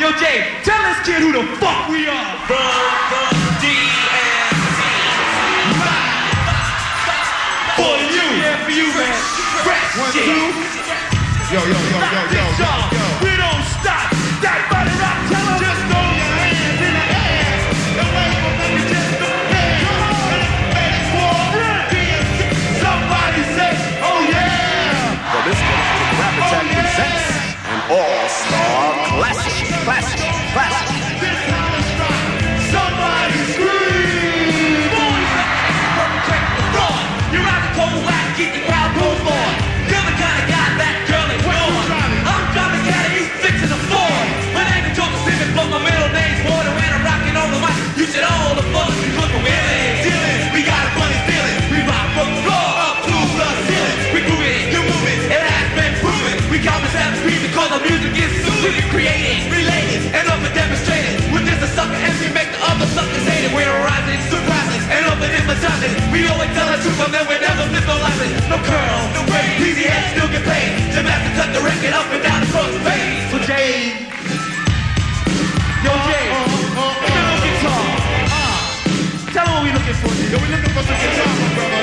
Yo, Jay, tell this kid who the fuck we are. Run DMC. For you. Yeah, for you, man. Fresh shit. Yo. We don't stop. That body rock, tell them. Just throw your hands in the air. Don't wait for me, just go ahead. Come on. Ready for DMC. Somebody say, oh yeah. For this one, Rap Attack presents an all-star classic. This time is right. Somebody scream. Boys, check the fraud. You rock the cold wax, keep the crowd moving on. You're the kind of guy that girl ignores. I'm driving cat and you fixing the Ford. My name is Joe Pacific, but my middle name's Porter. And I'm rocking on the mic. You should all the fuck be looking willing. We got a funny feeling. We rock from the floor up to the ceiling. We move it, you move it. It has been proven. We come and have speed because our music is soothing, created, related, and over demonstrated. We're just a sucker and we make the other suckers hate it. We're rising, surprising, and open emphasizing. We always tell the truth and then we never miss no lies. No curls, no braids, easy heads still get paid. The master cut the record up and down across the page. So Jay, yo Jay, get on guitar. Tell them what we looking for, Jay. Yo, we looking for some guitar, my brother.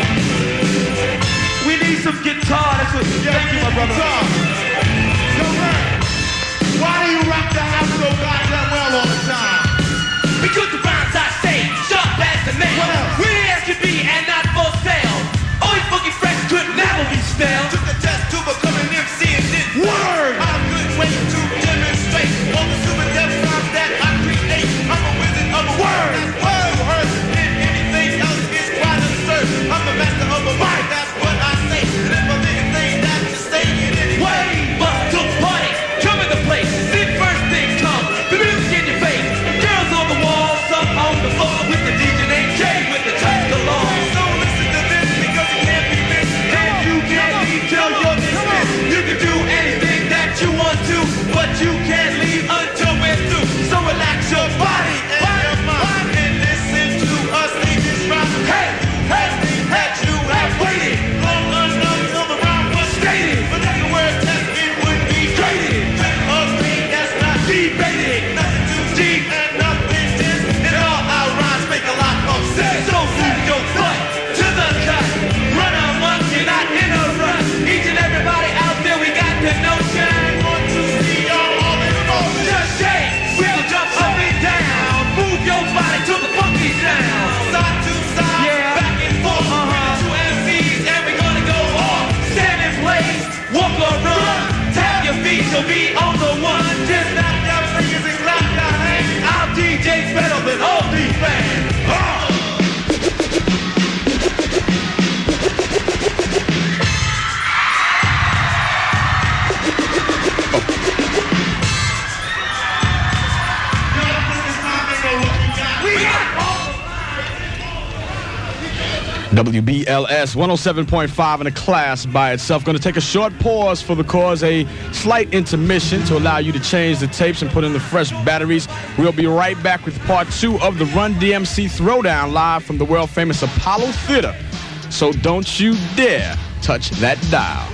We need some guitar. That's what. Thank you, my brother. Guitar. Yo, man. Why do you rock the house so goddamn well all the time? Because the rhymes I say, sharp as the nail. What else? Really as could be and not for sale. Always funky fresh could never be stale. Took the test to become an MC and did Word! I'm a good way to demonstrate all the super depth sounds that I create. I'm a wizard of a word. That's what you heard. And anything else is quite absurd. I'm the master of a mic. That's what I say. And if I think things that you say it anyway. Way bust to party, come in the place. See first thing come, the music in your face. Girls on the wall, some on the floor with the DJ named Jay with the touch galore. So listen to this because it can't be missed. And you can't leave till you're dismissed. You can do anything that you want to, but you can't leave until we're through. So relax your body And your mind and listen to us sing this rhyme. Hey, That you have waited, long until the rhyme was stated, but that's the word test it would be traded, with us being that's not debated. nothing too deep and nothing dense. And all our rhymes make a lot of sense. So move your butt to the cut. Run amok, you're not in a rush. Each and everybody out there, we got the notion. Want to see y'all all in motion. Just shake, wiggle, jump up and down. Move your body to the funky sound. Side to side, Yeah. back and forth. We're two MCs and we're gonna go off. Stand in place, walk or run. Tap your feet, you'll be on the one. Just knock down fingers and clap down hands. Our DJ's better than all these bands. WBLS 107.5 in a class by itself. Going to take a short pause for the cause, a slight intermission to allow you to change the tapes and put in the fresh batteries. We'll be right back with part 2 of the Run DMC Throwdown live from the world famous Apollo Theater. So don't you dare touch that dial.